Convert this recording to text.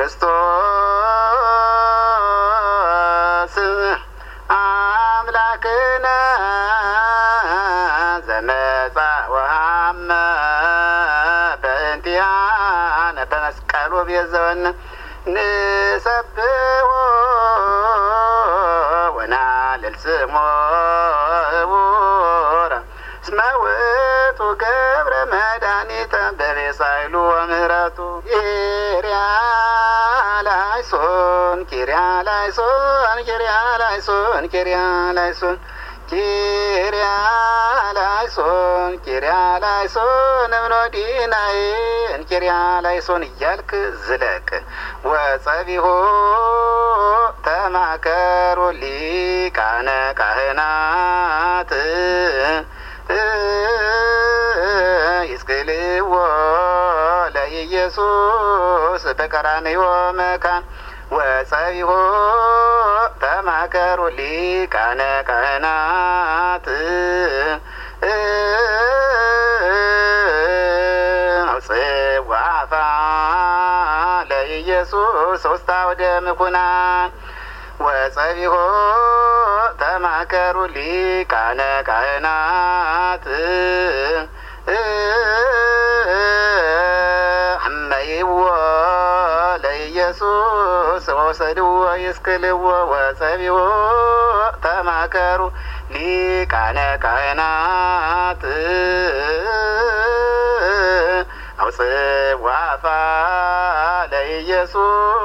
ክርስቶስ አምላክነ ዘመጻ ወሐመ በእንቲአነ በመስቀሉ ቤዘወነ ንሰብሖ ወናልዕል ስሞ እቡረ እስመ ውእቱ ገብረ መድኃኒተ በቤሳይሉ ወምህረቱ ኪርያላይሶን ኪርያላይሶን ኪርያላይሶን ኪርያላይሶን ኪርያላይሶን ኪርያላይሶን እምኖዲናዬን ኪርያላይሶን እያልክ ዝለቅ። ወጸቢሖ ተማከሩ ሊቃነ ካህናት ይስቅልዎ ለኢየሱስ በቀራንዮ መካን ወጸቢሖ ተማከሩ ሊቃነ ካህናት አውፅዋ አፋ ለኢየሱስ ውስተ አውደ ምኩናን ወጸቢሖ ተማከሩ ሊቃነ ካህናት አመይዎ ለኢየሱስ ወሰድዎ ይስቅልዎ ወጸቢሖ ተማከሩ ሊቃነ ካህናት አውፅዋ አፋ ለኢየሱስ